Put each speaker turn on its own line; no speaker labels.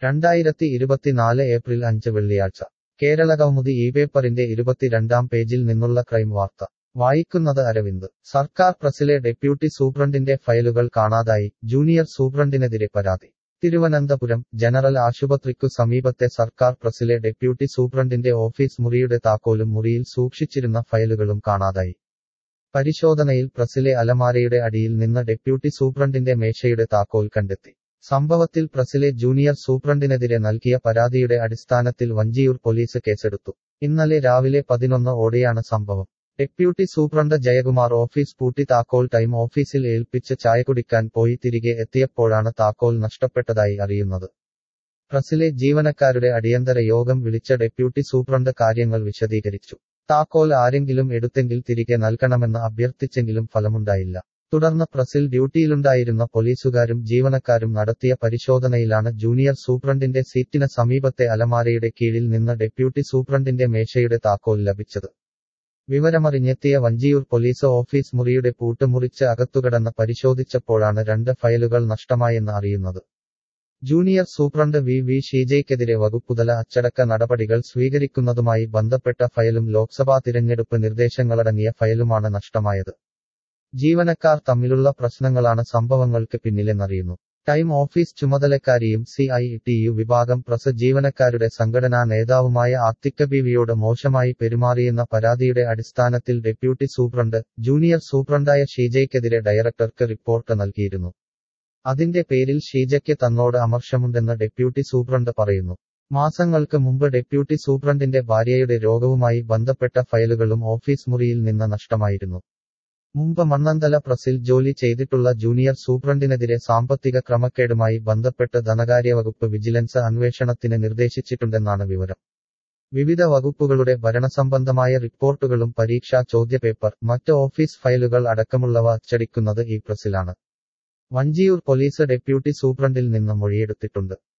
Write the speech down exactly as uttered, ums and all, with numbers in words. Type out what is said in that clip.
രണ്ടായിരത്തി ഇരുപത്തിനാല് ഏപ്രിൽ അഞ്ച് വെള്ളിയാഴ്ച കേരളകൗമുദി ഈ പേപ്പറിന്റെ ഇരുപത്തിരണ്ടാം പേജിൽ നിന്നുള്ള ക്രൈം വാർത്ത വായിക്കുന്നത് അരവിന്ദ്. സർക്കാർ പ്രസിലെ ഡെപ്യൂട്ടി സൂപ്രണ്ടിന്റെ ഫയലുകൾ കാണാതായി, ജൂനിയർ സൂപ്രണ്ടിനെതിരെ പരാതി. തിരുവനന്തപുരം ജനറൽ ആശുപത്രിക്കു സമീപത്തെ സർക്കാർ പ്രസിലെ ഡെപ്യൂട്ടി സൂപ്രണ്ടിന്റെ ഓഫീസ് മുറിയുടെ താക്കോലും മുറിയിൽ സൂക്ഷിച്ചിരുന്ന ഫയലുകളും കാണാതായി. പരിശോധനയിൽ പ്രസിലെ അലമാരയുടെ അടിയിൽ നിന്ന് ഡെപ്യൂട്ടി സൂപ്രണ്ടിന്റെ മേശയുടെ താക്കോൽ കണ്ടെത്തി. സംഭവത്തിൽ പ്രസിലെ ജൂനിയർ സൂപ്രണ്ടിനെതിരെ നൽകിയ പരാതിയുടെ അടിസ്ഥാനത്തിൽ വഞ്ചിയൂർ പോലീസ് കേസെടുത്തു. ഇന്നലെ രാവിലെ പതിനൊന്ന് ഓടെയാണ് സംഭവം. ഡെപ്യൂട്ടി സൂപ്രണ്ട് ജയകുമാർ ഓഫീസ് പൂട്ടി താക്കോൽ ടൈം ഓഫീസിൽ ഏൽപ്പിച്ച് ചായ കുടിക്കാൻ പോയി തിരികെ എത്തിയപ്പോഴാണ് താക്കോൽ നഷ്ടപ്പെട്ടതായി അറിയുന്നത്. പ്രസിലെ ജീവനക്കാരുടെ അടിയന്തര യോഗം വിളിച്ച ഡെപ്യൂട്ടി സൂപ്രണ്ട് കാര്യങ്ങൾ വിശദീകരിച്ചു. താക്കോൽ ആരെങ്കിലും എടുത്തെങ്കിൽ തിരികെ നൽകണമെന്ന് അഭ്യർത്ഥിച്ചെങ്കിലും ഫലമുണ്ടായില്ല. തുടർന്ന് പ്രസിൽ ഡ്യൂട്ടിയിലുണ്ടായിരുന്ന പോലീസുകാരും ജീവനക്കാരും നടത്തിയ പരിശോധനയിലാണ് ജൂനിയർ സൂപ്രണ്ടിന്റെ സീറ്റിന് സമീപത്തെ അലമാരയുടെ കീഴിൽ നിന്ന് ഡെപ്യൂട്ടി സൂപ്രണ്ടിന്റെ മേശയുടെ താക്കോൽ ലഭിച്ചത്. വിവരമറിഞ്ഞെത്തിയ വഞ്ചിയൂർ പോലീസ് ഓഫീസ് മുറിയുടെ പൂട്ട് മുറിച്ച് അകത്തുകടന്ന് പരിശോധിച്ചപ്പോഴാണ് രണ്ട് ഫയലുകൾ നഷ്ടമായെന്ന് അറിയുന്നത്. ജൂനിയർ സൂപ്രണ്ട് വി വി ഷീജയ്ക്കെതിരെ വകുപ്പുതല അച്ചടക്ക നടപടികൾ സ്വീകരിക്കുന്നതുമായി ബന്ധപ്പെട്ട ഫയലും ലോക്സഭാ തിരഞ്ഞെടുപ്പ് നിർദ്ദേശങ്ങളടങ്ങിയ ഫയലുമാണ് നഷ്ടമായത്. ജീവനക്കാർ തമ്മിലുള്ള പ്രശ്നങ്ങളാണ് സംഭവങ്ങൾക്ക് പിന്നിലെന്നറിയുന്നു. ടൈം ഓഫീസ് ചുമതലക്കാരിയും സി ഐ ടി യു വിഭാഗം പ്രസ് ജീവനക്കാരുടെ സംഘടനാ നേതാവുമായ ആത്തിക്ക ബീവിയോട് മോശമായി പെരുമാറിയെന്ന പരാതിയുടെ അടിസ്ഥാനത്തിൽ ഡെപ്യൂട്ടി സൂപ്രണ്ട് ജൂനിയർ സൂപ്രണ്ടായ ഷീജയ്ക്കെതിരെ ഡയറക്ടർക്ക് റിപ്പോർട്ട് നൽകിയിരുന്നു. അതിന്റെ പേരിൽ ഷീജയ്ക്ക് തന്നോട് അമർഷമുണ്ടെന്ന് ഡെപ്യൂട്ടി സൂപ്രണ്ട് പറയുന്നു. മാസങ്ങൾക്ക് മുമ്പ് ഡെപ്യൂട്ടി സൂപ്രണ്ടിന്റെ ഭാര്യയുടെ രോഗവുമായി ബന്ധപ്പെട്ട ഫയലുകളും ഓഫീസ് മുറിയിൽ നിന്ന് നഷ്ടമായിരുന്നു. മുമ്പ് മണ്ണന്തല പ്രസിൽ ജോലി ചെയ്തിട്ടുള്ള ജൂനിയർ സൂപ്രണ്ടിനെതിരെ സാമ്പത്തിക ക്രമക്കേടുമായി ബന്ധപ്പെട്ട് ധനകാര്യവകുപ്പ് വിജിലൻസ് അന്വേഷണത്തിന് നിർദ്ദേശിച്ചിട്ടുണ്ടെന്നാണ് വിവരം. വിവിധ വകുപ്പുകളുടെ ഭരണസംബന്ധമായ റിപ്പോർട്ടുകളും പരീക്ഷാ ചോദ്യപേപ്പർ, മറ്റ് ഓഫീസ് ഫയലുകൾ അടക്കമുള്ളവ അച്ചടിക്കുന്നത് ഈ പ്രസിലാണ്. വഞ്ചിയൂർ പോലീസ് ഡെപ്യൂട്ടി സൂപ്രണ്ടിൽ നിന്ന് മൊഴിയെടുത്തിട്ടുണ്ട്.